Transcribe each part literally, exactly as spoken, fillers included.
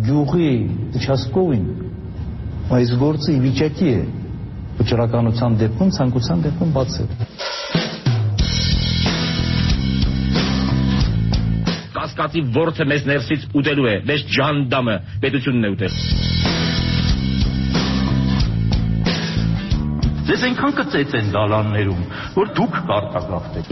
գյուղի участковին այս գործը ի վիճակի է վճռականության դեպքում ցանկության դեպքում բացել։ Կասկածի ворթը մեզ ներսից ուտելու է, մեզ ջանդամը պետությունն է ուտել։ Ձեզ այնքան կծեց են դալաններում, որ դուք կարտագաղթեք։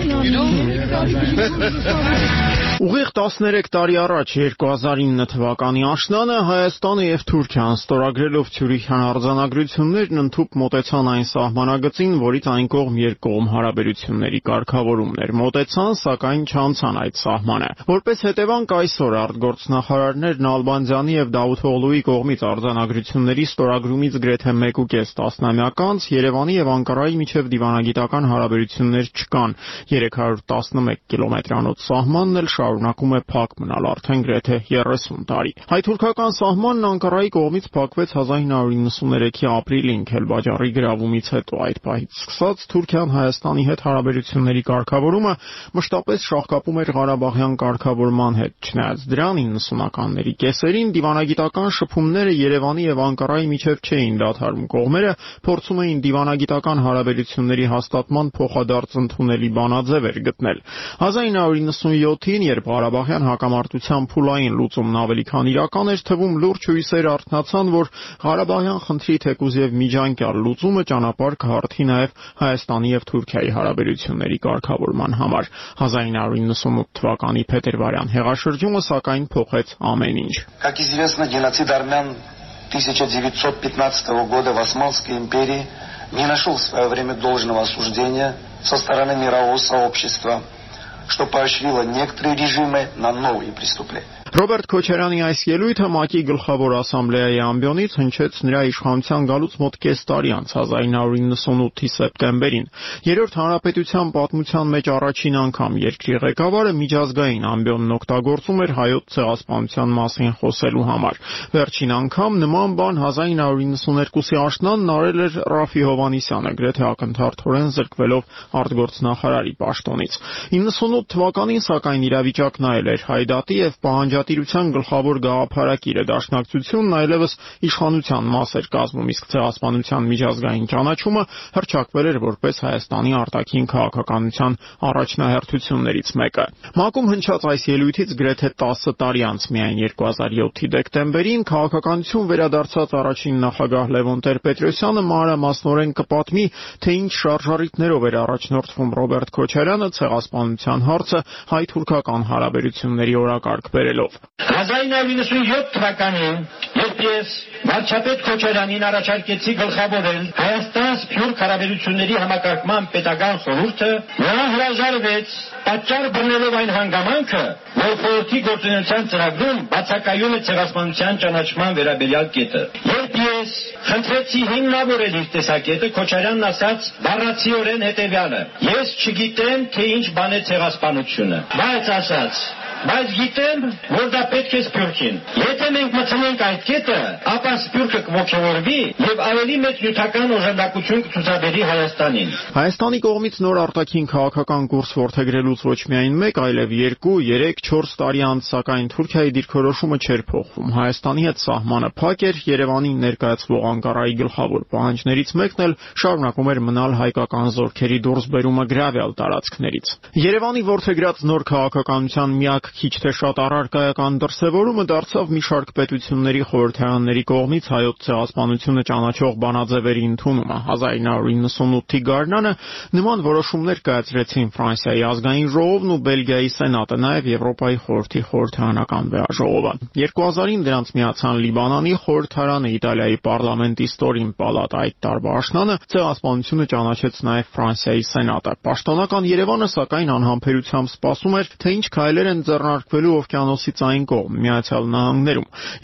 Ուղիղ տասներեք տարի առաջ երկու հազար ինը թվականի աշնանը Հայաստանը եւ Թուրքիան ստորագրելով Ցյուրիխյան արձանագրություններն ընդհուպ մոտեցան այն սահմանագծին, որից այն կողմ երկկողմ հարաբերությունների կարգավորումն էր։ Մոտեցան, սակայն չանցան այդ սահմանը։ Որպես հետևանք այսօր արտգործնախարարներն Ալբանդյանի եւ Դավութօղլուի կողմից արձանագրությունների ստորագրումից գրեթե մեկ ու կես տասնամյակ անց Երևանի եւ Անկարայի միջև դիվանագիտական հարաբերություններ չկան։ երեք հարյուր տասնմեկ կիլոմետրանոց սահմանն էլ շարունակում է փակ մնալ արդեն գրեթե երեսուն տարի։ Հայ-թուրքական սահմանն Անկարայի կողմից փակվեց հազար ինը հարյուր նվաթ ապրիլին Քելբաջարի գրավումից հետո։ Այդ պահից սկսած Թուրքիան Հայաստանի հետ հարաբերությունների կարգավորումը մշտապես շաղկապում էր Ղարաբաղյան կարգավորման հետ։ Չնայած դրան իննսունականների կեսերին դիվանագիտական շփումները Երևանի եւ Անկարայի միջև չէին դադարում։ Կողմերը փորձում էին դիվանագիտական հարաբերությունների հաստատման փոխադարձ ընդունելի բանաձև էր գտնել։ հազար ինը հարյուր նվաթին, երբ Ղարաբաղյան հակամարտության փուլային լուծումն ավելի քան իրական էր թվում, լուրջ հույսեր արթնացան, որ Ղարաբաղյան խնդրի թեկուզ եւ միջանկյալ լուծումը ճանապարհ կհարթի նաեւ Հայաստանի եւ Թուրքիայի հարաբերությունների կարգավորման համար։ հազար ինը հարյուր նվաթ թվականի փետրվարյան հեղաշրջումը սակայն փոխեց ամեն ինչ։ Как известно, геноцид армян тысяча девятьсот пятнадцатого года в Османской империи не нашел в свое время должного осуждения со стороны мирового сообщества, что поощрило некоторые режимы на новые преступления. Ռոբերտ Քոչարյանի այս ելույթը ՄԱԿ-ի գլխավոր ասամբլեայի ամբիոնից հնչեց նրա իշխանության գալուց մոտ կես տարի անց հազար ինը հարյուր նվաթի սեպտեմբերին։ Երրորդ հանրապետության պատմության մեջ առաջին անգամ երկրի ղեկավարը միջազգային ամբիոնն օգտագործում էր հայոց ցեղասպանության մասին խոսելու համար։ Վերջին անգամ նման բան հազար ինը հարյուր նվաթի աշնանն արել էր Ռաֆի Հովհաննիսյանը, գրեթե ակնթարթորեն զրկվելով արտգործնախարարի պաշտոնից։ իննսունութ թվականին սակայն իրավիճակն այլ էր։ Հայդատի եւ Պահանջատիրության գլխավոր գաղափարակիրը դաշնակցությունն այլևս իշխանության մաս էր կազմում, իսկ ցեղասպանության միջազգային ճանաչումը հռչակվել էր որպես Հայաստանի արտաքին քաղաքականության առաջնահերթություններից մեկը։ ՄԱԿ-ում հնչած այս ելույթից գրեթե տասը տարի անց միայն երկու հազար յոթի դեկտեմբերին քաղաքականություն վերադարձած առաջին նախագահ Լևոն Տեր-Պետրոսյանը մանրամասնորեն կպատմի, թե ինչ շարժառիթներով էր առաջնորդվում Ռոբերտ Քոչարյանը ցեղասպանության հարցը հայ-թուրքական հարաբերությունների օրակարգ բերելով։ հազար ինը հարյուր նվաթ թվականին, երբ ես վարչապետ Քոչարյանին առաջարկեցի գլխավորել Հայաստան-Սփյուռք հարաբերությունների համակարգման պետական խորհուրդը, նա հրաժարվեց, պատճառ բռնելով այն հանգամանքը, որ խորհրդի գործունեության ծրագրում բացակայում է ցեղասպանության ճանաչման վերաբերյալ կետը։ Երբ ես խնդրեցի հիմնավորել իր տեսակետը, Քոչարյանն ասաց բառացիորեն հետևյալը. ես չգիտեմ, թե ինչ բան է ցեղասպանությունը, բայց ասաց բայց գիտեմ, որ դա պետք է Սփյուռքին։ Եթե մենք մտցնենք այդ կետը, ապա Սփյուռքը կողջավորվի եւ ավելի մեծ նյութական օժանդակություն կցուցաբերի Հայաստանին։ Հայաստանի կողմից նոր արտաքին քաղաքական կուրս որդեգրելուց ոչ միայն մեկ, այլև երկու, երեք, չորս տարի անց սակայն Թուրքիայի դիրքորոշումը չէր փոխվում։ Հայաստանի հետ սահմանը փակ էր, Երևանին ներկայացվող Անկարայի գլխավոր պահանջներից մեկն էլ շարունակում էր մնալ հայկական զորքերի դուրսբերումը գրավյալ տարածքներից։ Երևանի որդեգրած նոր քաղաքականության միակ քիչ թե շատ առարկայական դրսևորումը դարձավ մի շարք պետությունների խորհրդարանների կողմից հայոց ցեղասպանությունը ճանաչող բանաձևերի ընդունումը։ հազար ինը հարյուր նվաթի գարնանը նման որոշումներ կայացրեցին Ֆրանսիայի ազգային ժողովն ու Բելգիայի սենատը, նաև Եվրոպայի խորհրդի խորհրդարանական վերաժողովը։ երկու հազարին դրանց միացան Լիբանանի խորհրդարանը, Իտալիայի պարլամենտի ստորին պալատը։ Այդ տարվա աշնանը ցեղասպանությունը ճանաչեց նաև Ֆրանսիայի սենատը։ Պաշտոնական Երևանը սակայն անհամբերությամբ սպասում էր, թե ինչ քայլեր են ձեռնարկվելու օվկիանոսից այն կողմ՝ Միացյալ Նահանգներում։ երկու հազար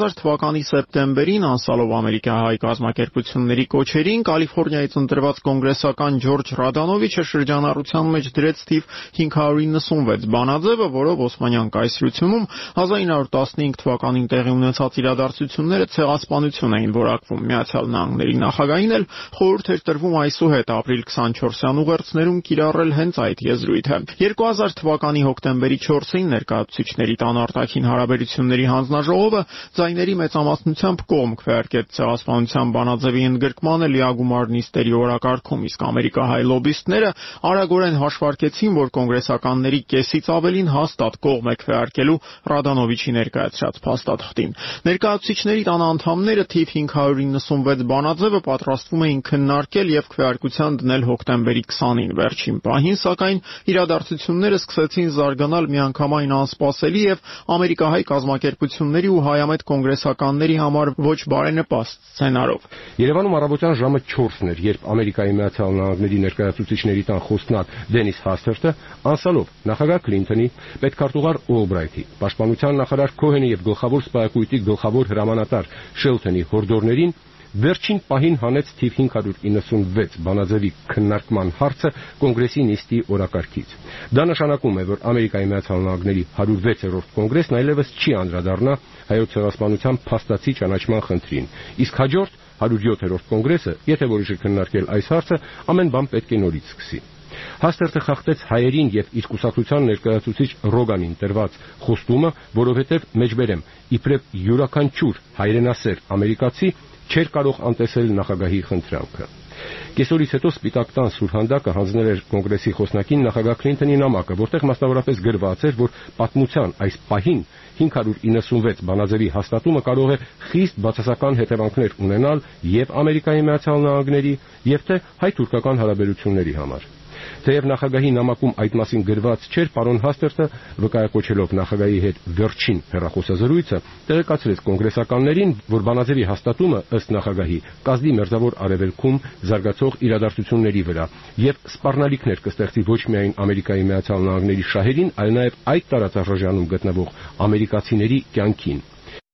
հազար թվականի սեպտեմբերին անսալով ամերիկահայ կազմակերպությունների կոչերին Կալիֆոռնիայից ընտրված կոնգրեսական Ջորջ Ռադանովիչը շրջանառության մեջ դրեց թիվ հինգ հարյուր իննսունվեց բանաձևը, որով Օսմանյան կայսրությունում հազար ինը հարյուր տասնհինգ թվականին տեղի ունեցած իրադարձությունները ցեղասպանություն էին որակվում։ Միացյալ Նահանգների նախագահին էլ խորհուրդ էր տրվում այսուհետ ապրիլ քսանչորսյան ուղերձներում կիրառել հենց այդ եզրույթը։ երկու հազար թվականի հոկտեմբերի չորսին ներկայացուցիչների տան արտաքին հարաբերությունների հանձնաժողովը ձայների մեծամասնությամբ կողմ քվեարկեց ցեղասպանության բանաձևի ընդգրկմանը լիագումար նիստերի օրակարգում, իսկ ամերիկահայ լոբբիստները արագորեն հաշվարկեցին, որ կոնգրեսականների կեսից ավելին հաստատ կողմ է քվեարկելու Ռադանովիչի ներկայացրած փաստաթղթին։ Ներկայացուցիչների տան անդամները թիվ հինգ հարյուր իննսունվեց բանաձևը պատրաստվում էին քննարկել եւ քվեարկության դնել հոկտեմբերի քսանին։ Վերջին պահին, սակայն, իրադարձությունները սկսեցին զարգանալ միանգամայն անսպասելի եւ ամերիկահայ կազմակերպությունների ու հայամետ կոնգրեսականների համար ոչ բարենպաստ սցենարով։ Երևանում առավոտյան ժամը չորսն էր, երբ Ամերիկայի Միացյալ Նահանգների ներկայացուցիչների տան խոսնակ Դենիս Հաստերտը անցալով նախագահ Քլինթոնի, պետքարտուղար Օլբրայթի, պաշտպանության նախարար Քոհենի եւ գլխավոր սպայակույտի գլխավոր հրամանատար Շելթոնի հորդորներին վերջին պահին հանեց թիվ հինգ հարյուր իննսունվեց բանաձևի քննարկման հարցը կոնգրեսի նիստի օրակարգից։ Դա նշանակում է, որ Ամերիկայի Միացյալ Նահանգների հարյուր վեցերորդ կոնգրեսն այլևս չի անդրադառնա հայոց ցեղասպանության փաստացի ճանաչման խնդրին, իսկ հաջորդ հարյուր յոթերորդ կոնգրեսը, եթե որոշի քննարկել այս հարցը, ամեն բան պետք է նորից սկսի։ Հաստերտը խախտեց հայերին եւ իր կուսակցության ներկայացուցիչ Ռոգանին տրված խոստումը, որովհետեւ մեջբերեմ իբրև յուրաքանչյուր հայրենասեր ամերիկացի չէր կարող անտեսել նախագահի խնդրանքը։ Կեսօրից հետո Սպիտակ տան սուրհանդակը հանձնել էր կոնգրեսի խոսնակին նախագահ Քլինթոնի նամակը, որտեղ մասնավորապես գրված էր, որ պատմության այս պահին հինգ հարյուր իննսունվեց բանաձևի հաստատումը կարող է խիստ բացասական հետևանքներ ունենալ եւ Ամերիկայի Միացյալ Նահանգների, եւ թե հայ-թուրքական հարաբերությունների համար։ Թեև նախագահի նամակում այդ մասին գրված չէր, պարոն Հաստերտը, վկայակոչելով նախագահի հետ վերջին հեռախոսազրույցը, տեղեկացրեց կոնգրեսականներին, որ բանաձևի հաստատումը ըստ նախագահի կազդի մերձավոր արևելքում զարգացող իրադարձությունների վրա եւ սպառնալիքներ կստեղծի ոչ միայն Ամերիկայի Միացյալ Նահանգների շահերին, այլ նաեւ այդ տարածաշրջանում գտնվող ամերիկացիների կյանքին։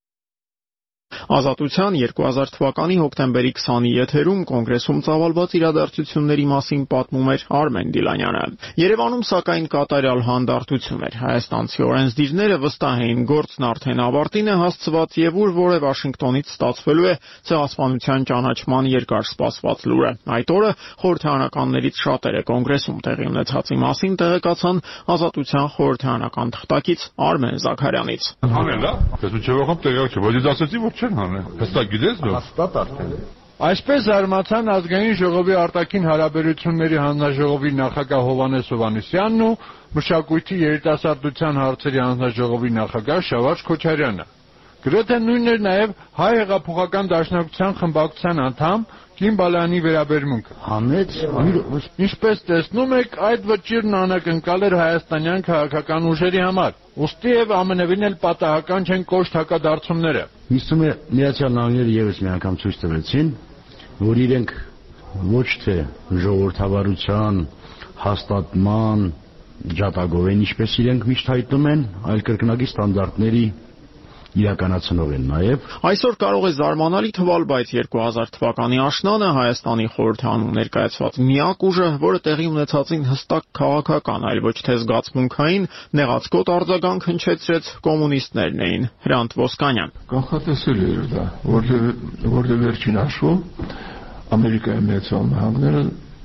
Ազատության երկու հազար թվականի հոկտեմբերի քսանի եթերում կոնգրեսում ծավալված իրադարձությունների մասին պատմում էր Արմեն Դիլանյանը։ Երևանում սակայն կատարյալ հանդարտություն էր։ Հայաստանցի օրենսդիրները վստահ էին, գործն արդեն ավարտին է հասցված եւ ուր որ է Վաշինգտոնից ստացվելու է ցեղասպանության ճանաչման երկար սպասված լուրը։ Այդ օրը խորհրդարանականներից շատերը կոնգրեսում տեղի ունեցածի մասին տեղեկացան Ազատության խորհրդարանական թղթակից Արմեն Զաքարյանից։ Հանելա, ես չողամ տեղյակ չեմ, բայց ասացի որ չեն հանել։ Հստակ գիտես դու։ Հստակ արդեն։ Այսպես զարմացան ազգային ժողովի արտաքին հարաբերությունների հանձնաժողովի նախագահ Հովհաննես Հովհաննիսյանն ու մշակույթի երիտասարդության հարցերի հանձնաժողովի նախագահ Շավարժ Քոչարյանը։ Գրեթե նույնն էր նաև հայ հեղափոխական դաշնակցության խմբակցության անդամ Կին Բալայանի վերաբերմունքը։ Համեց, ինչպես տեսնում եք, այդ վճիրն անակնկալ էր հայաստանյան քաղաքական ուժերի համար։ Ուստի եւ ամենևին էլ պատահական չեն կոշտ հակադարձումները։ Միստում է Միացյալ Նահանգները եւս մի անգամ ցույց տվեցին, որ իրենք ոչ թե ժողովրդավարության հաստատման ջատագով են, ինչպես իրենք միշտ հայտնում են, այլ կրկնակի ստանդարտների իրականացնող են նաև։ Այսօր կարող է զարմանալի թվալ, բայց երկու հազար թվականի աշնանը Հայաստանի խորհրդանում ներկայացված միակ ուժը, որը տեղի ունեցածին հստակ քաղաքական, այլ ոչ թե զգացմունքային նեղացկոտ արձագանք հնչեցրեց, կոմունիստներն էին։ Հրանտ Ոսկանյան։ Կանխատեսելի էր դա, որտեղ վերջին հաշվով Ամերիկայի Միացյալ Նահանգները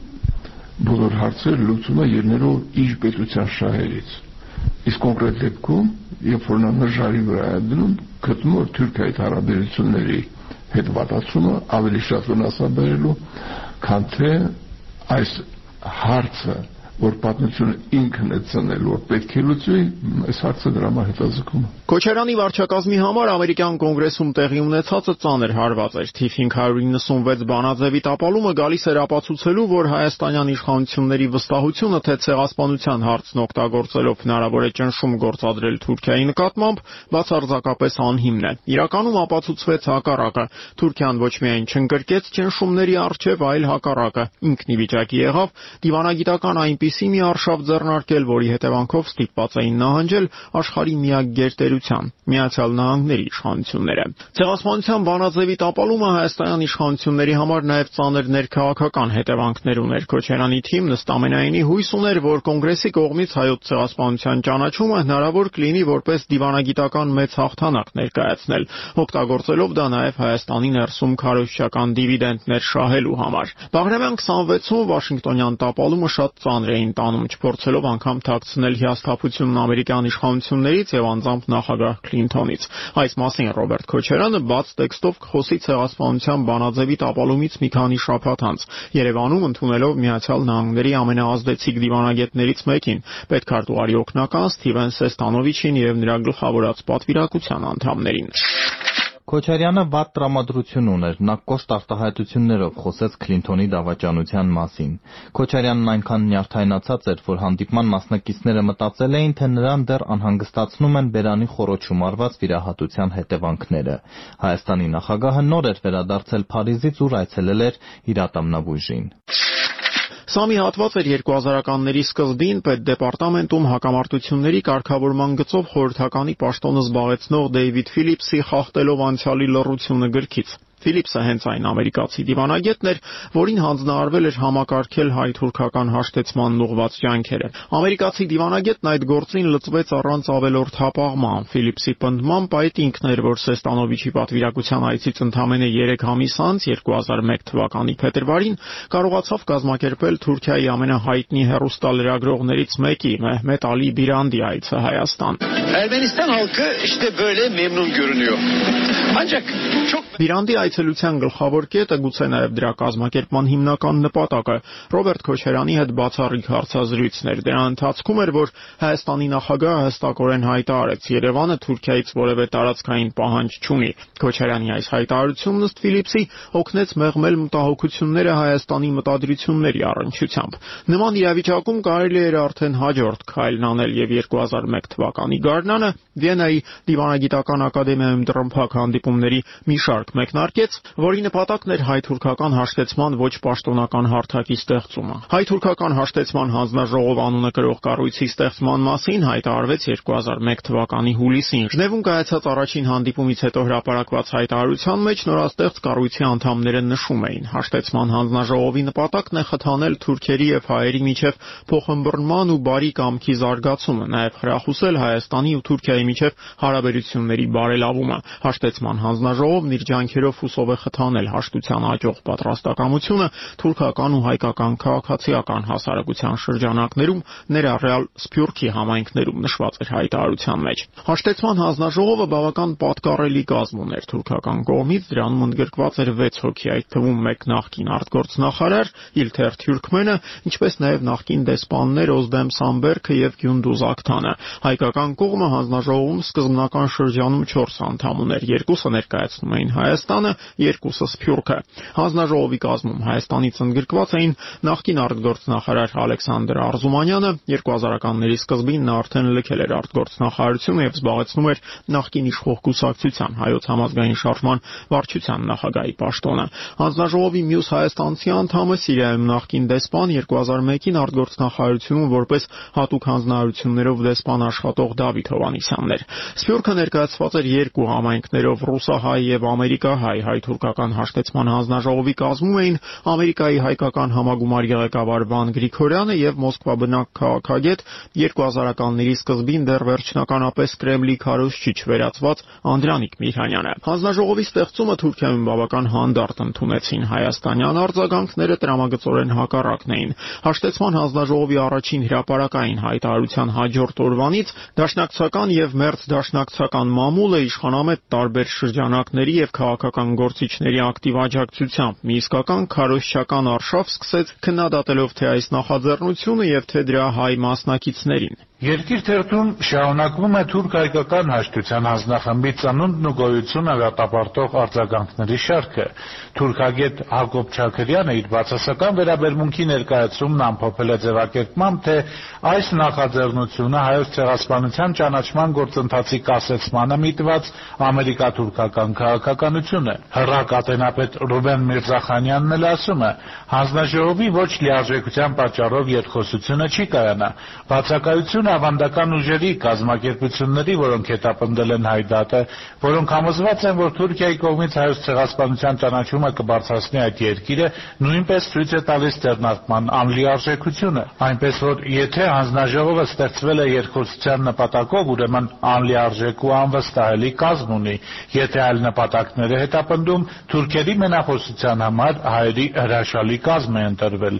բոլոր հարցեր լուծում է ելնելով իր պետության շահերից։ Իսկ կոնկրետ դեպքում, երբ որ նա նժարի վրա է դնում, գտնում որ Թուրքիայի հարաբերությունների հետ վատացումը ավելի շատ վնասաբերելու, քան թե այս հարցը, որ պատմությունը ինքն է ծնել, որ պետք է լուծվի, այս հարցը դրա համար հետաձգում է։ Քոչարյանի վարչակազմի համար ամերիկյան կոնգրեսում տեղի ունեցածը ծանր հարված էր։ Թիվ հինգ հարյուր իննսունվեց բանաձևի տապալումը գալիս էր ապացուցելու, որ հայաստանյան իշխանությունների վստահությունը, թե ցեղասպանության հարցն օգտագործելով հնարավոր է ճնշում գործադրել Թուրքիայի նկատմամբ, բացարձակապես անհիմն է։ Իրականում ապացուցվեց հակառակը։ Թուրքիան ոչ միայն չընկրկեց ճնշումների առջև, այլ հակառակը ինքն ի վիճակի եղավ դիվանագիտական այնպիսի այնպիսի մի արշավ ձեռնարկել, որի հետևանքով ստիպված էին նահանջել աշխարհի միակ գերտերության՝ Միացյալ Նահանգների իշխանությունները։ Ցեղասպանության բանաձևի տապալումը հայաստանյան իշխանությունների համար նաև ծանր ներքաղաքական հետևանքներ ուներ։ Քոչարյանի թիմն ըստ ամենայնի հույս ուներ, որ կոնգրեսի կողմից հայոց ցեղասպանության ճանաչումը հնարավոր կլինի որպես դիվանագիտական մեծ հաղթանակ ներկայացնել, օգտագործելով դա նաև Հայաստանի ներսում քարոզչական դիվիդենտներ շահելու համար։ Բաղրամյան քսանվեցում Վաշինգտոնյան տապալումը շատ ծանր էին տանում, չփորձելով անգամ թաքցնել հիասթափությունն ամերիկյան իշխանություններից եւ անձամբ նախագահ Քլինթոնից։ Այս մասին Ռոբերտ Քոչարյանը բաց տեքստով կխոսի ցեղասպանության բանաձևի տապալումից մի քանի շաբաթ անց Երևանում ընդունելով Միացյալ Նահանգների ամենաազդեցիկ դիվանագետներից մեկին, պետքարտուղարի օգնական Սթիվեն Սեստանովիչին եւ նրա գլխավորած պատվիրակության անդամներին։ Քոչարյանը վատ տրամադրություն ուներ, նա կոշտ արտահայտություններով խոսեց Քլինթոնի դավաճանության մասին։ Քոչարյանն այնքան նյարդայնացած էր, որ հանդիպման մասնակիցները մտածել էին, թե նրան դեռ անհանգստացնում են բերանի խոռոչում արված վիրահատության հետևանքները։ Հայաստանի նախագահը նոր էր վերադարձել Փարիզից, ուր այցելել էր իր ատամնաբույժին։ Սա մի հատված էր երկու հազարականների սկզբին պետդեպարտամենտում հակամարտությունների կարգավորման գծով խորհրդականի պաշտոնը զբաղեցնող Դեյվիդ Ֆիլիպսի «Խախտելով անցյալի լռությունը» գրքից։ Ֆիլիպսը հենց այն ամերիկացի դիվանագետն էր, որին հանձնարարվել էր համակարգել հայ-թուրքական հաշտեցմանն ուղղված ջանքերը։ Ամերիկացի դիվանագետն այդ գործին լծվեց առանց ավելորդ հապաղման։ Ֆիլիպսի պնդմամբ այդ ինքն էր, որ Սեստանովիչի պատվիրակության այցից ընդամենը երեք ամիս անց երկու հազար մեկ թվականի փետրվարին կարողացավ կազմակերպել Թուրքիայի ամենահայտնի հեռուստալրագրողներից մեկի՝ Մեհմետ Ալի Բիրանդի այցը Հայաստան։ Ermenistan halkı işte böyle memnun görünüyor. Ancak çok Բիրանդի այցելության գլխավոր կետը, գուցե նաև դրա կազմակերպման հիմնական նպատակը Ռոբերտ Քոչարյանի հետ բացառիկ հարցազրույցն էր։ Դրա ընթացքում էր, որ Հայաստանի նախագահը հստակորեն հայտարարեց՝ Երևանը Թուրքիայից որևէ տարածքային պահանջ չունի։ Քոչարյանի այս հայտարարությունն ըստ Ֆիլիպսի օգնեց մեղմել մտահոգությունները Հայաստանի մտադրությունների առնչությամբ։ Նման իրավիճակում կարելի էր արդեն հաջորդ քայլն անել եւ երկու հազար մեկ թվականի գարնանը Վիեննայի դիվանագիտական ակադեմիայում դրամփակ հանդիպումների մի շարք մեկնարկեց, որի նպատակն էր հայ-թուրքական հաշտեցման ոչ պաշտոնական հարթակի ստեղծումը։ Հայ-թուրքական հաշտեցման հանձնաժողով անունը կրող կառույցի ստեղծման մասին հայտարարվեց երկու հազար մեկ թվականի հուլիսին։ Ժնևում կայացած առաջին հանդիպումից հետո հրապարակված հայտարարության մեջ նորաստեղծ կառույցի անդամները նշում էին. հաշտեցման հանձնաժողովի նպատակն է խթանել թուրքերի եւ հայերի միջև փոխըմբռնման ու բարի կամքի զարգացումը, նաեւ խրախուսել Հայաստանի ու Թուրքիայի միջև հարաբերությունների բարելավումը։ Հաշտեցման հանձնաժողովն իր ջանքերով հուսով է խթանել հաշտության աճող պատրաստակամությունը թուրքական ու հայկական քաղաքացիական հասարակության շրջանակներում, ներառյալ Սփյուռքի համայնքներում նշված էր հայտարարության մեջ։ Հաշտեցման հանձնաժողովը բավական պատկառելի կազմ ուներ թուրքական կողմից, դրանում ընդգրկված էր վեց հոգի, այդ թվում մեկ նախկին արտգործնախարար Իլթեր Թյուրքմենը, ինչպես նաև նախկին դեսպաններ Օզդեմ Սամբերգը եւ Գյունդուզ Ակթանը։ Հայկական կողմը հանձնաժողովում սկզբնական շրջանում չորս անդամ ուներ, երկուսը ներկայացնում էին Հայաստանը, երկուսը Սփյուռքը։ Հանձնաժողովի կազմում Հայաստանից ընդգրկված էին նախկին արտգործնախարար Ալեքսանդր Արզումանյանը, երկու հազարականների սկզբին նա արդեն լքել էր արտգործնախարարությունը եւ զբաղեցնում էր նախկին իշխող կուսակցության Հայոց համազգային շարժման վարչության նախագահի պաշտոնը։ Հանձնաժողովի մյուս հայաստանցի անդամը Սիրիայում նախկին դեսպան, երկու հազար մեկին արտգործնախարարությունում որպես հատուկ հանձնարարություններով դեսպան աշխատող Դավիթ Հովհաննիսյանն էր։ Սփյուռքը ներկայացված էր երկու համայնքներով՝ ռուսահայ եւ ամերիկահայ հայ-թուրքական հաշտեցման հանձնաժողովի կազմում էին Ամերիկայի հայկական համագումարի ղեկավար Վան Գրիգորյանը եւ Մոսկվա բնակ քաղաքագետ երկու հազարականների սկզբին դեռ վերջնականապես Կրեմլի քարոզչիչ վերածված Անդրանիկ Միհանյանը։ Հանձնաժողովի ստեղծումը Թուրքիայում բավական հանդարտ ընդունեցին։ Հայաստանյան արձագանքները տրամագծորեն հակառակն էին։ Հաշտեցման հանձնաժողովի առաջին հրապարակային հայտարարության հաջորդ օրվանից դաշնակցական եւ մերձ դաշնակցական մամուլը իշխանամետ տարբեր շրջանակների եւ քաղաքական գործիչների ակտիվ աջակցությամբ մի իսկական քարոզչական արշավ սկսեց քննադատելով թե այս նախաձեռնությունը եւ թե դրա հայ մասնակիցներին։ Երկիր թերթում շարունակվում է թուրք-հայկական հաշտության հանձնախմբի ծնունդն ու գոյությունը վերտապարտող արձագանքների շարքը։ Թուրքագետ Հակոբ Չաքրյանը իր բացասական վերաբերմունքի ներկայացումն ամփոփել է ձևակերպմամբ, թե այս նախաձեռնությունը հայոց ցեղասպանության ճանաչման գործընթացի կասեցմանը միտված ամերիկա-թուրքական քաղաքականություն է։ Հռակատենապետ Ռուբեն Միրզախանյանն էլ ասում է, հանձնաժողովի ոչ լիարժեքության պատճառով երկխոսությունը չի կայանա։ Բացակայությունը ավանդական ուժերի, կազմակերպությունների, որոնք հետապնդել են Հայդատը, որոնք համոզված են, որ Թուրքիայի կողմից հայոց ցեղասպանության ճանաչումը կբարձրացնի այդ երկիրը, նույնպես ցույց է տալիս ձեռնարկման անլիարժեքությունը։ Այնպես որ եթե հանձնաժողովը ստեղծվել է երկխոսության նպատակով, ուրեմն անլիարժեք ու անվստահելի կազմ ունի։ Եթե այլ նպատակներ է հետապնդում, թուրքերի մենախոսության համար հայերի հրաշալի կազմ է ընտրվել։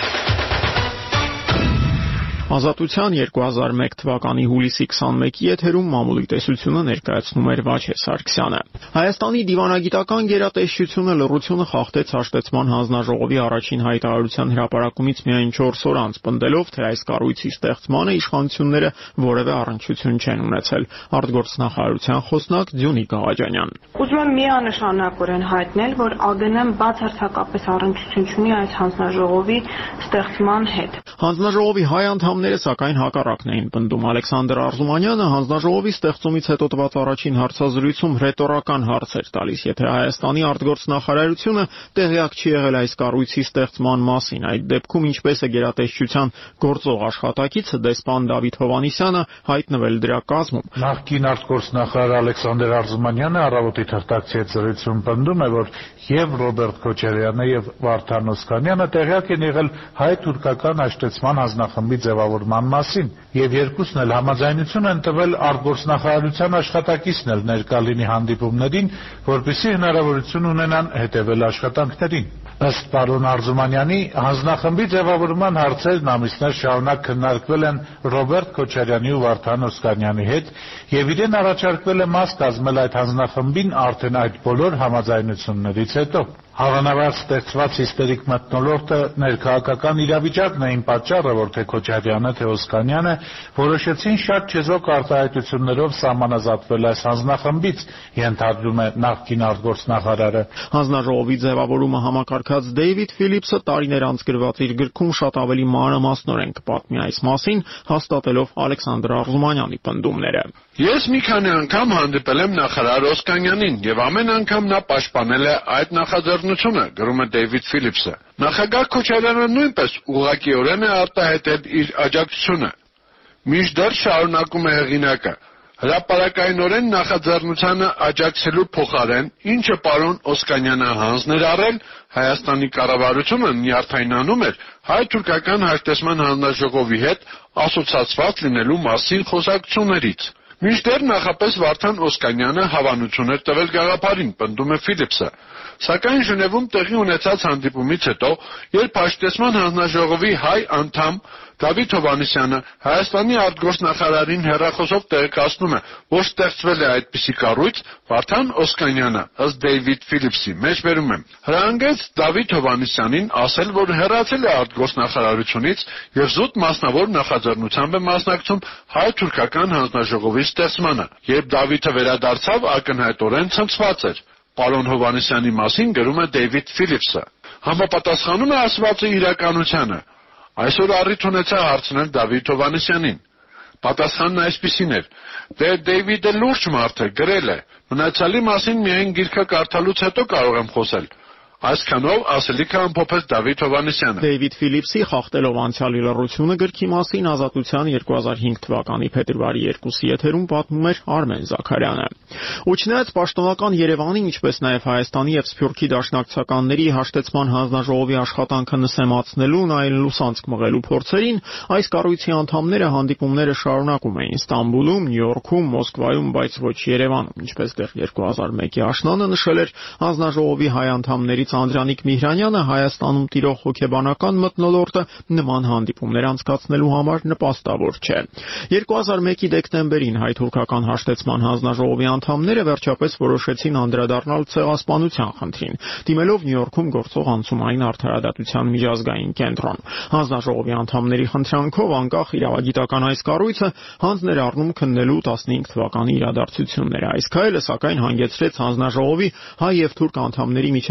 Ազատության երկու հազար մեկ թվականի հուլիսի քսանմեկի եթերում մամուլի տեսությունը ներկայացնում էր Վաչե Սարգսյանը։ Հայաստանի դիվանագիտական գերատեսչությունը լռությունը խախտեց հաշտեցման հանձնաժողովի առաջին հայտարարության հրապարակումից միայն չորս օր անց, պնդելով, թե այս կառույցի ստեղծմանը իշխանությունները որևէ առնչություն չեն ունեցել։ Արտգործնախարարության խոսնակ Ձյունիկ Աղաջանյան։ Ուզում եմ միանշանակորեն հայտնել, որ ԱԳՆ-ն բացարձակապես առնչություն չունի այս հանձնաժողովի ստեղծման հետ։ Հանձնաժողովի հայ անդամները սակայն հակառակն էին պնդում։ Ալեքսանդր Արզումանյանը հանձնաժողովի ստեղծումից հետո տված առաջին հարցազրույցում ռետորական հարց էր տալիս, եթե Հայաստանի արտգործնախարարությունը տեղյակ չի եղել այս կառույցի ստեղծման մասին, այդ դեպքում ինչպես է գերատեսչության գործող աշխատակիցը դեսպան Դավիթ Հովհաննիսյանը հայտնվել դրա կազմում։ Նախկին արտգործնախարար Ալեքսանդր Արզումանյանը առավոտի թղթակցի հետ զրույցում պնդում է, որ եւ Ռոբերտ Քոչարյանը եւ Վարդան Օսկանյանը տեղյակ են եղել հայ-թուրքական հաշտեցման հանձնախմբի ձևավորման մասին, եւ երկուսն էլ համաձայնություն են տվել արտգործնախարարության աշխատակիցն էլ ներկա լինի հանդիպումներին, որպեսզի հնարավորություն ունենան հետևել աշխատանքներին։ Ըստ պարոն Արզումանյանի, հանձնախմբի ձևավորման հարցերն ամիսներ շարունակ քննարկվել են Ռոբերտ Քոչարյանի ու Վարդան Օսկանյանի հետ, եւ իրեն առաջարկվել է մաս կազմել այդ հանձնախմբին արդեն այդ բոլոր համաձայնություններից հետո։ Հավանաբար ստեղծված հիստերիկ մթնոլորտը ներքաղաքական իրավիճակն էին պատճառը, որ թե Քոչարյանը, թե Օսկանյանը որոշեցին շատ չեզոք արտահայտություններով սահմանազատվել այս հանձնախմբից, ենթադրում է նախկին արտգործնախարարը։ Հանձնաժողովի ձևավորումը համակարգած Դեյվիդ Ֆիլիպսը տարիներ անց գրված իր գրքում շատ ավելի մանրամասնորեն կպատմի այս մասին, հաստատելով Ալեքսանդր Արզումանյանի պնդումները։ Ես մի քանի անգամ հանդիպել եմ նախարար Օսկանյանին եւ ամեն անգամ նա պաշտպանել է այդ նախաձեռնությունը, գրում է Դեյվիդ Ֆիլիպսը։ Նախագահ Քոչարյանը նույնպես ուղղակիորեն է արտահայտել իր աջակցությունը։ Մինչդեռ շարունակում է հեղինակը. հրապարակայնորեն նախաձեռնությանը աջակցելու փոխարեն, ինչը պարոն Օսկանյանը հանձն էր առել, Հայաստանի կառավարությունը նյարդայնանում էր հայ-թուրքական հաշտեցման հանձնաժողովի հետ ասոցացված լինելու մասին խոսակցություններից։ Մինչդեռ նախապես Վարդան Օսկանյանը հավանություն էր տվել գաղափարին, պնդում է Ֆիլիպսը։ Սակայն Ժնևում տեղի ունեցած հանդիպումից հետո, երբ հաշտեցման հանձնաժողովի հայ անդամ Դավիթ Հովհաննիսյանը Հայաստանի արտգործնախարարին հեռախոսով տեղեկացնում է, որ ստեղծվել է այդպիսի կառույց, Վարդան Օսկանյանը, ըստ Դեյվիդ Ֆիլիպսի, մեջբերում է, հրահանգեց Դավիթ Հովհաննիսյանին ասել, որ հեռացել է արտգործնախարարությունից եւ զուտ մասնավոր նախաձեռնությամբ է մասնակցում հայ-թուրքական հանձնաժողովի ստեղծմանը, երբ Դավիթը վերադարձավ, ակնհայտորեն ցնցված էր։ Պարոն Հովհաննիսյանի մասին գրում է Դեյվիդ Ֆիլիպսը։ Համապատասխանում է ասվածը իրականությանը։ Այսօր առիթ ունեցա հարցնել Դավիթ Հովհաննիսյանին։ Պատասխանն այսպիսին էր. Դե Դեյվիդը լուրջ մարդ է, գրել է։ Մնացյալի մասին միայն գիրքը կարդալուց հետո կարող եմ խոսել։ Այսքանով ասելիքը ամփոփեց Դավիթ Հովհաննիսյանը։ Դեյվիդ Ֆիլիպսի խախտելով անցյալի լռությունը գրքի մասին Ազատության երկու հազար հինգ թվականի փետրվարի երկուսի եթերում պատմում էր Արմեն Զաքարյանը։ Ու չնայած պաշտոնական Երևանի, ինչպես նաև Հայաստանի եւ Սփյուռքի դաշնակցականների հաշտեցման հանձնաժողովի աշխատանքը նսեմացնելու, նայել լուսանցք մղելու փորձերին, այս կառույցի անդամները հանդիպումները շարունակում էին Ստամբուլում, Նյու Յորքում, Մոսկվայում, բայց ոչ Երևանում, ինչպես դեռ երկու հազար մեկի աշնանը նշել էր հանձնաժողովի հայ անդամներից Անդրանիկ Միհրանյանը, Հայաստանում տիրող հոգեբանական մթնոլորտը նման հանդիպումներ անցկացնելու համար նպաստավոր չէ։ երկու հազար մեկի դեկտեմբերին հայ-թուրքական հաշտեցման հանձնաժողովի անդամները վերջապես որոշեցին անդրադառնալ ցեղասպանության խնդրին, դիմելով Նյու Յորքում գործող անցումային արդարադատության միջազգային կենտրոն։ Հանձնաժողովի անդամների խնդրանքով անկախ իրավագիտական այս կառույցը հանձն էր առնում քննելու տասնհինգ թվականի իրադարձությունները։ Այս քայլը սակայն հանգեցրեց հանձնաժողովի հայ եւ թուրք անդամների միջև առաջին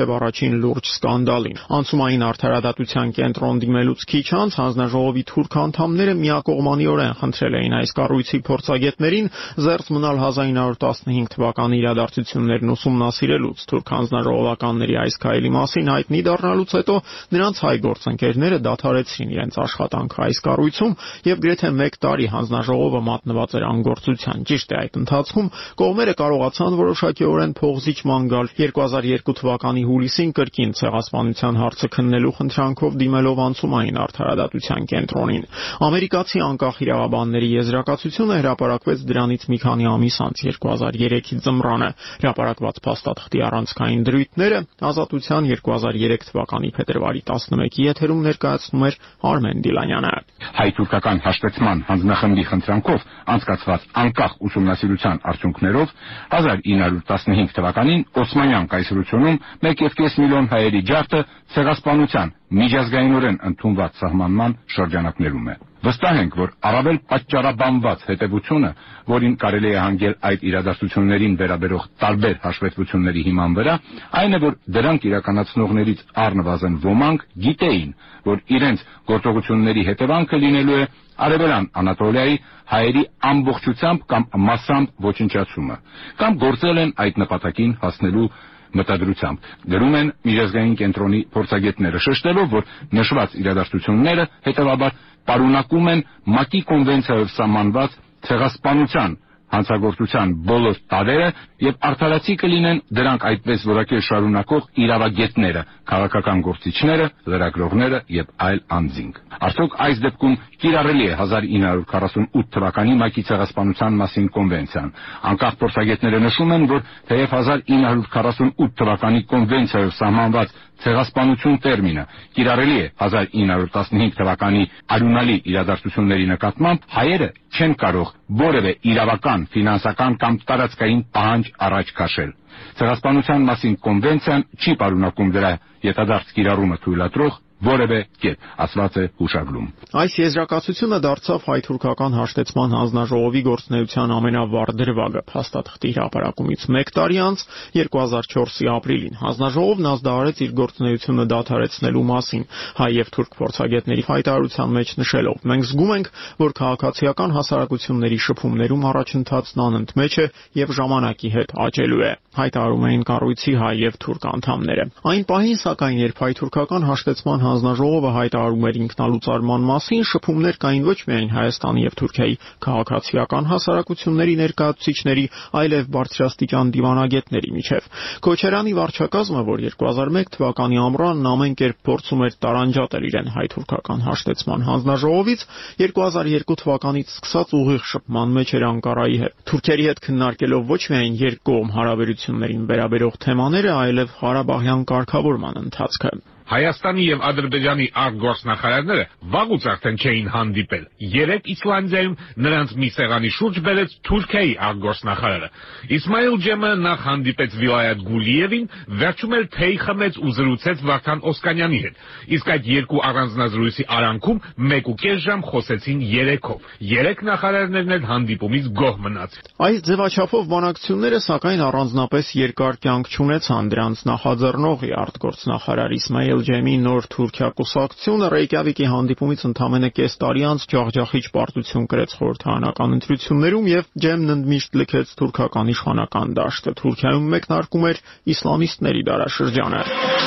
առաջին լուրջ սկանդալին։ Անցումային արդարադատության կենտրոն դիմելուց քիչ անց հանձնաժողովի թուրք անդամները միակողմանիորեն խնդրել էին այս կառույցի փորձագետներին զերծ մնալ հազար ինը հարյուր տասնհինգ թվականի իրադարձություններն ուսումնասիրելուց։ Թուրք հանձնաժողովականների այս քայլի մասին հայտնի դառնալուց հետո նրանց հայ գործընկերները դադարեցրին իրենց աշխատանքը այս կառույցում եւ գրեթե մեկ տարի հանձնաժողովը մատնված էր անգործության։ Ճիշտ է, այդ ընթացքում կողմերը կարողացան որոշակիորեն փոխզիջման գալ։ երկու հազար երկու թվականի հուլիսին կրկին ցեղասպանության հարցը քննելու խնդրանքով դիմելով անցումային արդարադատության կենտրոնին։ Ամերիկացի անկախ իրավաբանների եզրակացությունը հրապարակվեց դրանից մի քանի ամիս անց երկու հազար երեքի ձմռանը։ Հրապարակված փաստաթղթի առանցքային դրույթները Ազատության երկու հազար երեք թվականի փետրվարի տասնմեկի եթերում ներկայացնում էր Արմեն Դիլանյանը։ Հայ-թուրքական հաշտեցման հանձնախմբի խնդրանքով անցկացված անկախ ուսումնասիրության արդյունքներով հազար ինը հարյուր տասնհինգ թվականին Օսմանյան կայսրությունում մեկ եւ կես միլիոն հայերի ջարդը ցեղասպանության միջազգայինորեն ընդունված սահմանման շրջանակներում է։ Վստահ ենք, որ առավել պատճառաբանված հետևությունը, որին կարելի է հանգել այդ իրադարձություններին վերաբերող տարբեր հաշվետվությունների հիման վրա, այն է, որ դրանք իրականացնողներից առնվազն ոմանք գիտեին, որ իրենց գործողությունների հետևանքը լինելու է Արևելյան Անատոլիայի հայերի ամբողջությամբ կամ մասամբ ոչնչացումը, կամ գործել են այդ նպատակին հասնելու մտադրությամբ։ Գրում են միջազգային կենտրոնի փորձագետները, շեշտելով, որ նշված իրադարձությունները հետևաբար պարունակում են ՄԱԿ-ի կոնվենցիայով սահմանված ցեղասպանության հանցագործության բոլոր տարրերը եւ արդարացի կլինեն դրանք այդպես որակել շարունակող իրավագետները, քաղաքական գործիչները, լրագրողները եւ այլ անձինք։ Արդյոք այս դեպքում կիրառելի է հազար ինը հարյուր քառասունութ թվականի ՄԱԿ-ի ցեղասպանության մասին կոնվենցիան։ Անկախ փորձագետները նշում են, որ թեև հազար ինը հարյուր քառասունութ թվականի կոնվենցիայով սահմանված ցեղասպանություն տերմինը կիրառելի է հազար ինը հարյուր տասնհինգ թվականի արյունալի իրադարձությունների նկատմամբ, հայերը չեն կարող որևէ իրավական, ֆինանսական կամ տարածքային պահանջ առաջ քաշել։ Ցեղասպանության մասին կոնվենցիան չի պարունակում դրա յետադարձ կիրառումը թույլատրող որևէ կերպ, ասված է հուշագրում։ Այս եզրակացությունը դարձավ հայ-թուրքական հաշտեցման հանձնաժողովի գործունեության ամենավառ դրվագը։ Փաստաթղթի հրապարակումից մեկ տարի անց երկու հազար չորսի ապրիլին հանձնաժողովն ազդարարեց իր գործունեությունը դադարեցնելու մասին, հայ եւ թուրք փորձագետների հայտարարության մեջ նշելով. մենք զգում ենք, որ քաղաքացիական հասարակությունների շփումներում առաջընթացն անընդմեջ է եւ ժամանակի հետ աճելու է, հայտարարում էին կառույցի հայ եւ թուրք անդամները։ Այն պահին, սակայն, երբ հայ-թուրքական հաշտեցման հանձնաժողովը հայտարարում էր ինքնալուծարման մասին, շփումներ կային ոչ միայն Հայաստանի եւ Թուրքիայի քաղաքացիական հասարակությունների ներկայացուցիչների, այլև բարձրաստիճան դիվանագետների միջև։ Քոչարյանի վարչակազմը, որ երկու հազար մեկ թվականի ամռանն ամեն կերպ փորձում էր տարանջատել իրեն հայ-թուրքական հաշտեցման հանձնաժողովից, երկու հազար երկու թվականից սկսած ուղիղ շփման մեջ էր Անկարայի հետ։ Թուրքերի հետ քննարկելով ոչ միայն երկկողմ հարաբերություններին վերաբերող թեմաները, այլև Ղարաբաղյան կարգավորման ընթացքը։ Հայաստանի եւ Ադրբեջանի արտգործնախարարները վաղուց արդեն չէին հանդիպել։ Երեք Իսլանդիայում նրանց մի սեղանի շուրջ բերեց Թուրքիայի արտգործնախարարը։ Իսմայիլ Ջեմը նախ հանդիպեց Վիլայեթ Գուլիևին, վերջում էլ թեյ խմեց ու զրուցեց Վարդան Օսկանյանի հետ։ Իսկ այդ երկու առանձնազրույցի արանքում մեկ ու կես ժամ խոսեցին երեքով։ Երեք նախարարներն էլ հանդիպումից գոհ մնացին։ Այս ձևաչափով բանակցությունները, սակայն, առանձնապես երկար կյանք չունեցան։ Դրանց նախաձեռնողի արտգործնախարար Իսմայիլ Ջեմի նոր Թուրքիա կուսակցությունը Ռեյկյավիկի հանդիպումից ընդամենը կես տարի անց ջախջախիչ պարտություն կրեց խորհրդարանական ընտրություններում եւ Ջեմն ընդմիշտ լքեց թուրքական իշխանական դաշտը։ Թուրքիայում մեկնարկում էր իսլամիստների դարաշրջանը։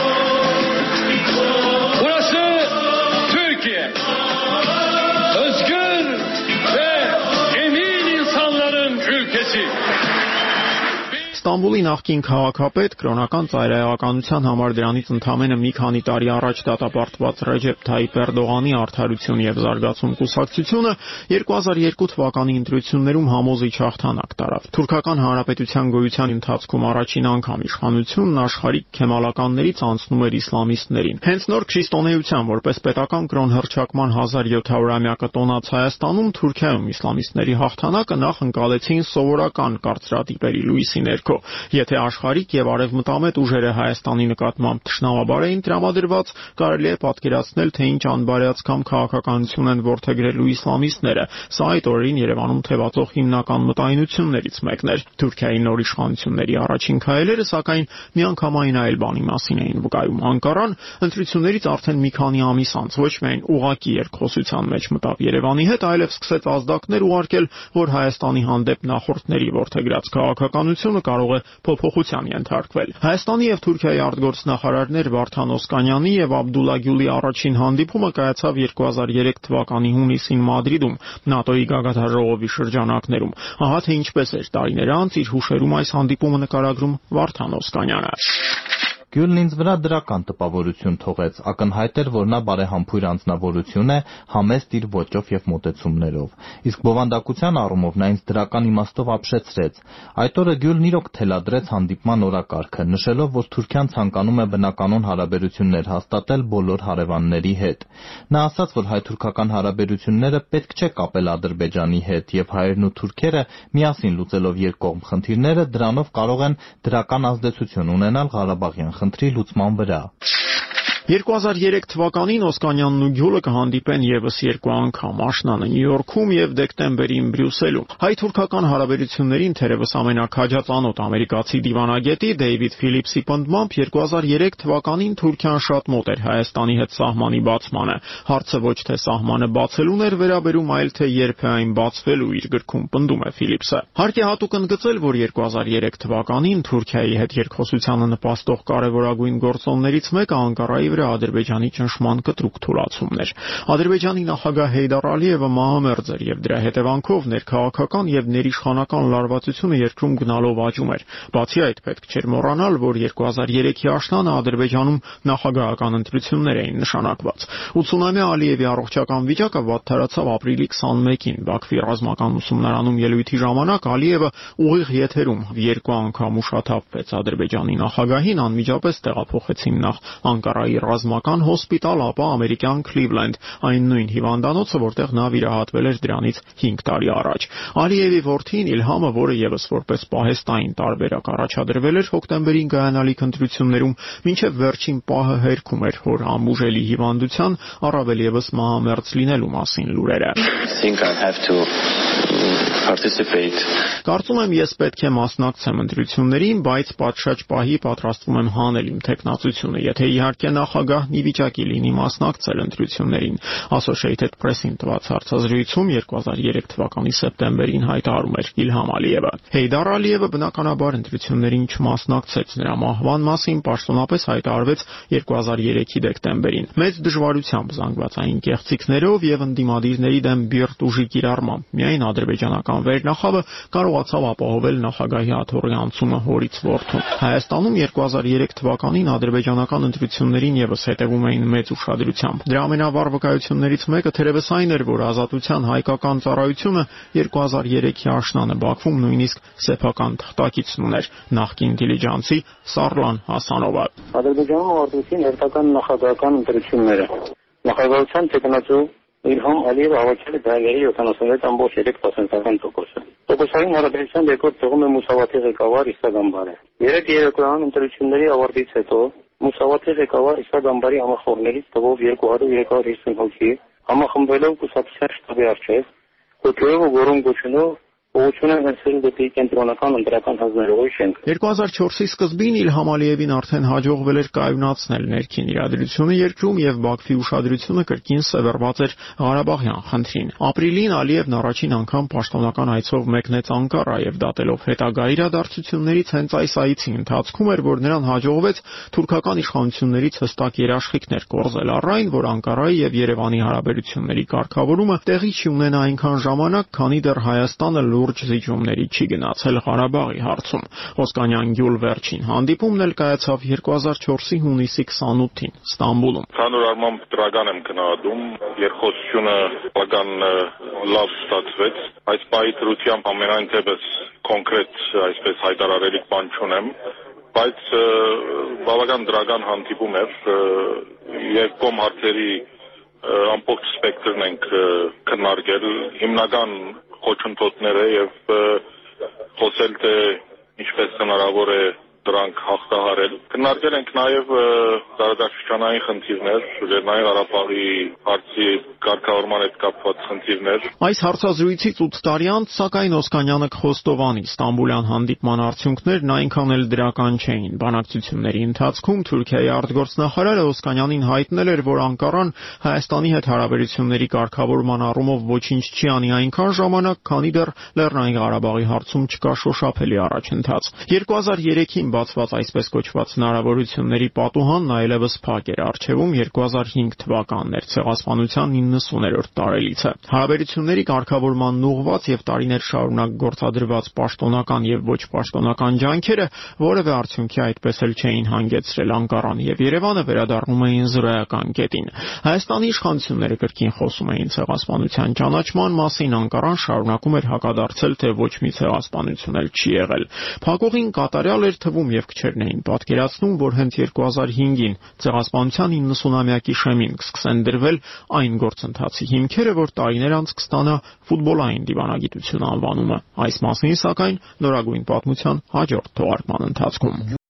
Burası Türkiye. Özgür ve emin insanların ülkesi. Ստամբուլի նախկին քաղաքապետ, կրոնական ծայրահեղականության համար դրանից ընդամենը մի քանի տարի առաջ դատապարտված Ռեջեփ Թայիփ Էրդողանի Արդարություն եւ զարգացում կուսակցությունը երկու հազար երկու թվականի ընտրություններում համոզիչ հաղթանակ տարավ։ Թուրքական հանրապետության գոյության ընթացքում առաջին անգամ իշխանությունն աշխարհիկ քեմալականներից անցնում էր իսլամիստներին։ Հենց նոր քրիստոնեության որպես պետական կրոն հռչակման հազար յոթ հարյուրամյակը տոնած Հայաստանում Թուրքիայում իսլամիստների հաղթանակը նախ ընկալեցին սովորական կարծրատիպերի լույսի ներքո։ Եթե աշխարհիկ եւ արևմտամետ ուժերը Հայաստանի նկատմամբ թշնամաբար էին տրամադրված, կարելի է պատկերացնել, թե ինչ անբարյացկամ քաղաքականություն են որդեգրելու իսլամիստները։ Սա այդ օրերին Երևանում թևածող հիմնական մտայնություններից մեկն էր։ Թուրքիայի նոր իշխանությունների առաջին քայլերը, սակայն միանգամայն այլ բանի մասին էին վկայում։ Անկարան ընտրություններից արդեն մի քանի ամիս անց ոչ միայն ուղղակի երկխոսության մեջ մտավ Երևանի հետ, այլև սկսեց ազդակներ ուղարկել, որ Հայաստանի հանդեպ նախորդների որդեգրած քաղաքականությունը կարող է փոփոխության ենթարկվել։ Հայաստանի եւ Թուրքիայի արտգործնախարարներ Վարդան Օսկանյանի եւ Աբդուլլա Գյուլի առաջին հանդիպումը կայացավ երկու հազար երեք թվականի հունիսին Մադրիդում, ՆԱՏՕ-ի գագաթնաժողովի շրջանակներում։ Ահա թե ինչպես էր տարիներ անց իր հուշերում այս հանդիպումը նկարագրում Վարդան Օսկանյանը։ Գյուլն ինձ վրա դրական տպավորություն թողեց, ակնհայտ էր, որ նա բարեհամբույր անձնավորություն է, համեստ իր ոճով եւ մոտեցումներով։ Իսկ բովանդակության առումով նա ինձ դրական իմաստով ապշեցրեց։ Այդ օրը Գյուլն իրոք թելադրեց հանդիպման օրակարգը, նշելով, որ Թուրքիան ցանկանում է բնականոն հարաբերություններ հաստատել բոլոր հարևանների հետ։ Նա ասաց, որ հայ-թուրքական հարաբերությունները պետք չէ կապել Ադրբեջանի հետ, եւ հայերն ու թուրքերը միասին լուծելով երկկողմ խնդիրները դրանով կարող են դրական ազդեցություն ունենալ Ղարաբաղյան խնդրի լուծման վրա։ երկու հազար երեք թվականին Օսկանյանն ու Գյուլը կհանդիպեն եւս երկու անգամ՝ աշնանը Նյու Յորքում եւ դեկտեմբերին Բրյուսելում։ Հայ-թուրքական հարաբերություններին թերևս ամենաքաջածանոթ ամերիկացի դիվանագետի Դեյվիդ Ֆիլիպսի պնդմամբ երկու հազար երեք թվականին Թուրքիան շատ մոտ էր Հայաստանի հետ սահմանի բացմանը։ Հարցը ոչ թե սահմանը բացելուն էր վերաբերում, այլ թե երբ է այն բացվելու, իր գրքում պնդում է Ֆիլիպսը։ Հարկ է հատուկ ընդգծել, որ երկու հազար երեք թվականին Թուրքիայի հետ երկխոսությանը նպաստող կարևորագույն գործոններից մեկը Անկարայի վրա Ադրբեջանի ճնշման կտրուկ թուլացումն էր։ Ադրբեջանի նախագահ Հեյդար Ալիևը մահամերձ էր եւ դրա հետևանքով ներքաղաքական եւ ներիշխանական լարվածությունը երկրում գնալով աճում էր։ Բացի այդ, պետք չէր մոռանալ, որ երկու հազար երեքի աշնանը Ադրբեջանում նախագահական ընտրություններ էին նշանակված։ ութսունամյա Ալիևի առողջական վիճակը վատթարացավ ապրիլի քսանմեկին։ Բաքվի ռազմական ուսումնարանում ելույթի ժամանակ Ալիևը ուղիղ եթերում երկու անգամ ուշաթափվեց Ադրբեջանի նախագահին, անմիջապես տեղափոխեցին նախ Անկարայի ռազմական հոսպիտալ, ապա ամերիկյան Քլիվլենդ, այն նույն հիվանդանոցը, որտեղ նա վիրահատվել էր դրանից հինգ տարի առաջ։ Ալիևի որդին Իլհամը, որը եւս որպես պահեստային տարբերակ առաջադրվել էր հոկտեմբերին գայանալիք ընտրություններում, մինչև վերջին պահը հերքում էր հոր ամբուժելի հիվանդության, առավել եւս մահամերձ լինելու մասին լուրերը։ Կարծում եմ, ես պետք է մասնակցեմ ընտրություններին, բայց պատշաճ պահի պատրաստվում եմ հանել իմ թեկնածությունը, եթե իհարկե նախագահն ի վիճակի լինի մասնակցել ընտրություններին, Associated Press-ին տված հարցազրույցում երկու հազար երեք թվականի սեպտեմբերին հայտարարում էր Իլհամ Ալիևը։ Հեյդար Ալիևը բնականաբար ընտրություններին չմասնակցեց, նրա մահվան մասին պաշտոնապես հայտարարվեց երկու հազար երեքի դեկտեմբերին։ Մեծ դժվարությամբ զանգվածային կեղծիքներով եւ ընդդիմադիրների դեմ բիրտ ուժի կիրառմամբ միայն ադրբեջանական վերնախավը կարողացավ ապահովել նախագահի աթոռի անցումը հորից որդուն։ Հայաստանում երկու հազար երեք թվականին ադրբեջանական ընտրություններին եւս հետևում էին մեծ ուշադրությամբ։ Դրա ամենավառ վկայություններից մեկը թերևս այն էր, որ Ազատության հայկական ծառայությունը երկու հազար երեքի աշնանը Բաքվում նույնիսկ սեփական թղթակիցն ուներ՝ նախկին դիլիջանցի Սարլան Հասանովը։ Ադրբեջանում արդյունքին հերթական նախագահական ընտրությունները։ Նախագահության տեխնացու Իլհամ Ալիևը հավաքել է դահլիայի յոթանասունվեց կόμμα երեք տոկոս։ Տոկոսային հարաբերության երկրորդ ծողում է Մուսավաթի ղեկավար Իսա Գամբարը։ Երեք երեկոյան ընտրությունների ավարտից հետո Մուսավաթի ղեկավար Իսա Գամբարի համախոհներից տվով երկու հարյուր երկու հարյուր հիսուն հոգի համախմբվելով կուսակցության շտաբի առջև, կոչելով ու գոռում գոչյունով ուղղությունը վերցրել դեպի կենտրոնական ընտրական հանձնարարողի շենք։ երկու հազար չորսի սկզբին Իլհամ Ալիևին արդեն հաջողվել էր կայունացնել ներքին իրադրությունը երկրում եւ Բաքվի ուշադրությունը կրկին սևեռված էր Ղարաբաղյան խնդրին։ Ապրիլին Ալիևն առաջին անգամ պաշտոնական այցով մեկնեց Անկարա եւ դատելով հետագա իրադարձություններից հենց այս այցի ընթացքում էր, որ նրան հաջողվեց թուրքական իշխանություններից հստակ երաշխիքներ կորզել առ այն, որ Անկարայի եւ Երևանի հարաբերությունների կարգավորումը տեղի չի ունենա այնքան ժամանակ, քանի դեռ Հայաստանը լուրջ զիջումների չի գնացել Ղարաբաղի հարցում։ Օսկանյան-Գյուլ վերջին հանդիպումն էլ կայացավ երկու հազար չորսի հունիսի քսանութին Ստամբուլում։ Ցանուր առմամբ դրական եմ գնահատում, երկխոսությունը բավական լավ ստացվեց, այս պահի դրությամբ ամենայն դեպս կոնկրետ այսպես հայտարարելիք բան չունեմ, բայց բավական դրական հանդիպում էր, երկկողմ հարցերի ամբողջ սպեկտրն ենք քննարկել, հիմնական խոչընդոտները եւ խոսել թե ինչպես հնարավոր է դրանք հաղթահարել։ Քննարկել ենք նաև տարածաշրջանային խնդիրներ, Լեռնային Ղարաբաղի հարցի կարգավորման հետ կապված խնդիրներ։ Այս հարցազրույցից ութ տարի անց, սակայն Օսկանյանը Խոստովանի Ստամբուլյան հանդիպման արդյունքներն այնքան էլ դրական չէին։ Բանակցությունների ընթացքում Թուրքիայի արտգործնախարարը Օսկանյանին հայտնել էր, որ Անկարան Հայաստանի հետ հարաբերությունների կարգավորման առումով ոչինչ չի անի այնքան ժամանակ, քանի դեռ Լեռնային Ղարաբաղի հարցում չկա շոշափելի առաջընթաց։ երկու հազար երեքին բացված այսպես կոչված հնարավորությունների պատուհանն այլևս փակ էր առջևում երկու հազար հինգ թվականն էր, ցեղասպանության նիննսուներորդ տարելիցը։ Հարաբերությունների կարգավորման ուղղված եւ տարիներ շարունակ գործադրված պաշտոնական եւ ոչ պաշտոնական ջանքերը որևէ արդյունքի այդպես էլ չէին հանգեցրել։ Անկարան եւ Երևանը վերադառնում էին զրոյական կետին։ Հայաստանի իշխանությունները կրկին խոսում էին ցեղասպանության ճանաչման մասին, Անկարան շարունակում էր հակադարձել, թե ոչ մի ցեղասպանություն էլ չի եղել։ Փակուղին կատարյալ էր թվում եւ քչերն էին պատկերացնում, որ հենց երկու հազար հինգին ցեղասպանության նիննսունամյակի շեմին կսկսեն դրվել այն գործընթացի հիմքերը, որ տարիներ անց կստանա ֆուտբոլային դիվանագիտություն անվանումը։ Այս մասին, սակայն, նորագույն պատմության հաջորդ թողարկման ընթացքում։